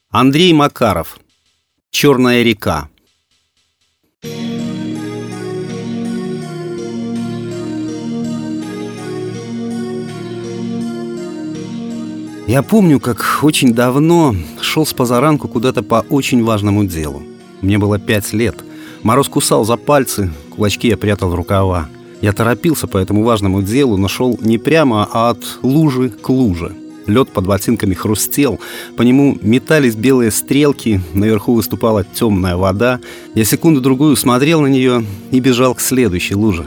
Андрей Макаров. «Черная река». Я помню, как очень давно шел с позаранку куда-то по очень важному делу. Мне было 5 лет. Мороз кусал за пальцы, кулачки я прятал в рукава. Я торопился по этому важному делу, но шел не прямо, а от лужи к луже. Лед под ботинками хрустел, по нему метались белые стрелки, наверху выступала темная вода. Я секунду-другую смотрел на нее и бежал к следующей луже.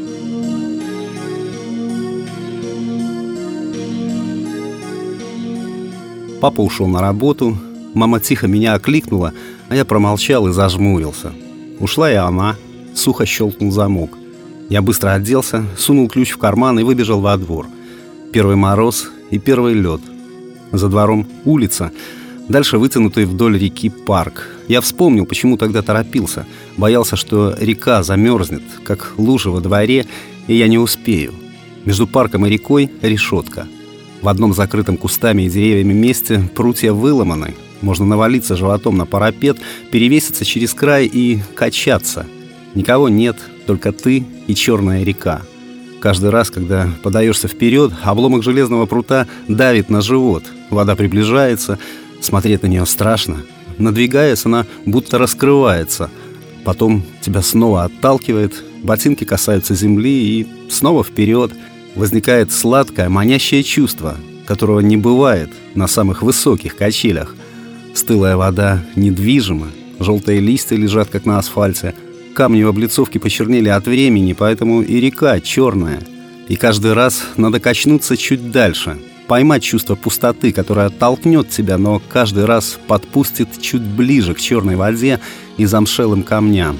Папа ушел на работу, мама тихо меня окликнула, а я промолчал и зажмурился. Ушла и она, сухо щелкнул замок. Я быстро оделся, сунул ключ в карман и выбежал во двор. Первый мороз и первый лед. За двором улица, дальше вытянутый вдоль реки парк. Я вспомнил, почему тогда торопился. Боялся, что река замерзнет, как лужа во дворе, и я не успею. Между парком и рекой решетка. В одном закрытом кустами и деревьями месте прутья выломаны. Можно навалиться животом на парапет, перевеситься через край и качаться. Никого нет, только ты и черная река. Каждый раз, когда подаешься вперед, обломок железного прута давит на живот. Вода приближается, смотреть на нее страшно. Надвигаясь, она будто раскрывается. Потом тебя снова отталкивает, ботинки касаются земли и снова вперед. Возникает сладкое, манящее чувство, которого не бывает на самых высоких качелях. Стылая вода недвижима, желтые листья лежат, как на асфальте. Камни в облицовке почернели от времени, поэтому и река черная. И каждый раз надо качнуться чуть дальше, поймать чувство пустоты, которое оттолкнет тебя, но каждый раз подпустит чуть ближе к черной воде и замшелым камням.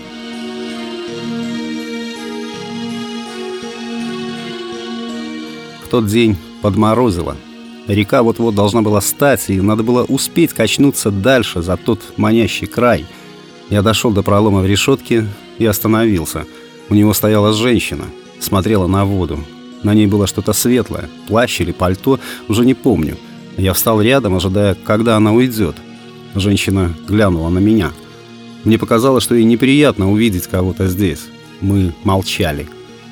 В тот день подморозило. Река вот-вот должна была стать, и надо было успеть качнуться дальше, за тот манящий край. Я дошел до пролома в решетке и остановился. У него стояла женщина, смотрела на воду. На ней было что-то светлое, плащ или пальто, уже не помню. Я встал рядом, ожидая, когда она уйдет. Женщина глянула на меня. Мне показалось, что ей неприятно увидеть кого-то здесь. Мы молчали.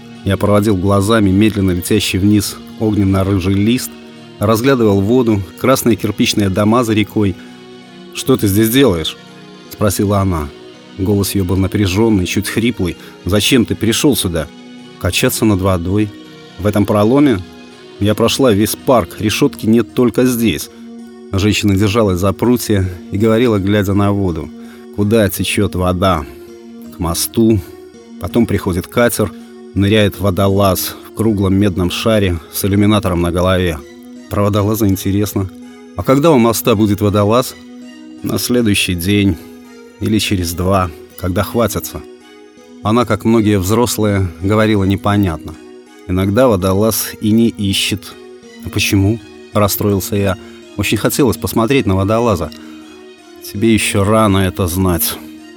Я проводил глазами медленно летящий вниз огненно-рыжий лист, разглядывал воду, красные кирпичные дома за рекой. «Что ты здесь делаешь?» — спросила она. Голос ее был напряженный, чуть хриплый. «Зачем ты пришел сюда?» «Качаться над водой. В этом проломе я прошла весь парк, решетки нет только здесь». Женщина держалась за прутья и говорила, глядя на воду. «Куда течет вода?» «К мосту. Потом приходит катер, ныряет водолаз в круглом медном шаре с иллюминатором на голове». «Про водолаза интересно. А когда у моста будет водолаз?» «На следующий день. Или через 2, когда хватятся». Она, как многие взрослые, говорила непонятно. Иногда водолаз и не ищет. «А почему?» – расстроился я. Очень хотелось посмотреть на водолаза. «Тебе еще рано это знать».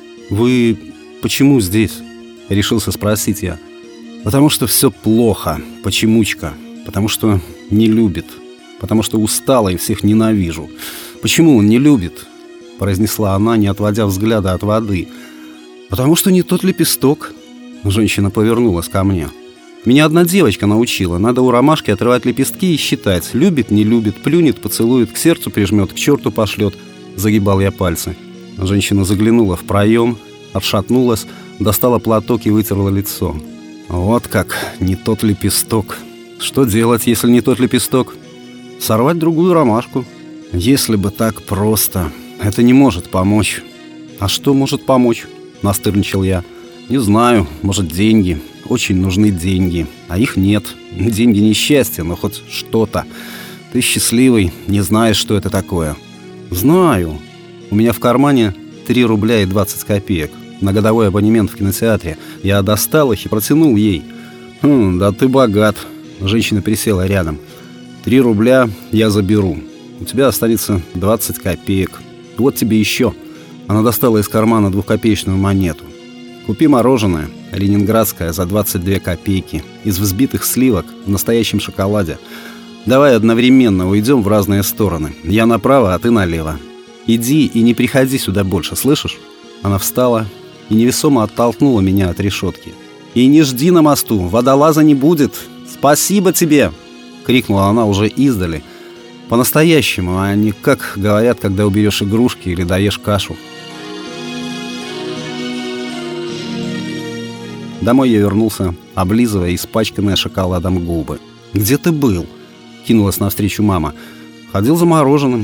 «Вы почему здесь?» – решился спросить я. «Потому что все плохо, почемучка. Потому что не любит. Потому что устала и всех ненавижу». «Почему он не любит?» — произнесла она, не отводя взгляда от воды. «Потому что не тот лепесток». Женщина повернулась ко мне. «Меня одна девочка научила. Надо у ромашки отрывать лепестки и считать. Любит, не любит, плюнет, поцелует, к сердцу прижмет, к черту пошлет». Загибал я пальцы. Женщина заглянула в проем, отшатнулась, достала платок и вытерла лицо. «Вот как, не тот лепесток. Что делать, если не тот лепесток? Сорвать другую ромашку. Если бы так просто. Это не может помочь». «А что может помочь?» — настырничал я. «Не знаю, может, деньги. Очень нужны деньги. А их нет. Деньги не счастье, но хоть что-то. Ты счастливый, не знаешь, что это такое». «Знаю. У меня в кармане 3 рубля и 20 копеек. На годовой абонемент в кинотеатре. Я достал их и протянул ей». «Да ты богат». Женщина присела рядом. 3 рубля я заберу. У тебя останется 20 копеек. Вот тебе еще». Она достала из кармана 2-копеечную монету. «Купи мороженое, ленинградское, за 22 копейки, из взбитых сливок, в настоящем шоколаде. Давай одновременно уйдем в разные стороны. Я направо, а ты налево. Иди и не приходи сюда больше, слышишь?» Она встала и невесомо оттолкнула меня от решетки. «И не жди на мосту, водолаза не будет! Спасибо тебе!» — крикнула она уже издали. По-настоящему, а не как говорят, когда уберешь игрушки или доешь кашу. Домой я вернулся, облизывая испачканные шоколадом губы. «Где ты был?» — кинулась навстречу мама. «Ходил за мороженым».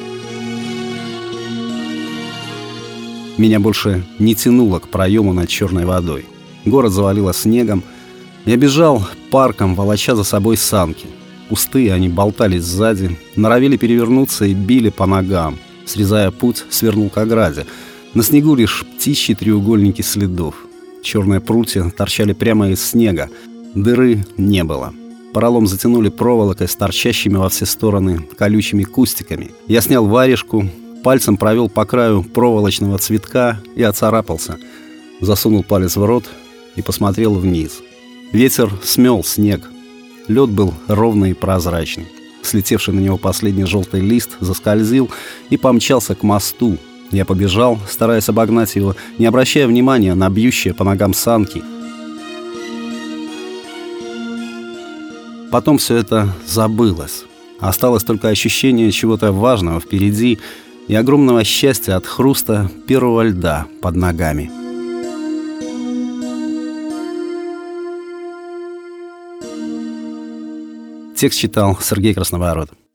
Меня больше не тянуло к проему над черной водой. Город завалило снегом. Я бежал парком, волоча за собой санки. Пустые они болтались сзади, норовили перевернуться и били по ногам. Срезая путь, свернул к ограде. На снегу лишь птичьи треугольники следов. Черные прутья торчали прямо из снега. Дыры не было. Поролом затянули проволокой с торчащими во все стороны колючими кустиками. Я снял варежку, пальцем провел по краю проволочного цветка и оцарапался. Засунул палец в рот и посмотрел вниз. Ветер смел снег. Лед был ровный и прозрачный. Слетевший на него последний желтый лист заскользил и помчался к мосту. Я побежал, стараясь обогнать его, не обращая внимания на бьющие по ногам санки. Потом все это забылось. Осталось только ощущение чего-то важного впереди и огромного счастья от хруста первого льда под ногами. Текст читал Сергей Красноворот.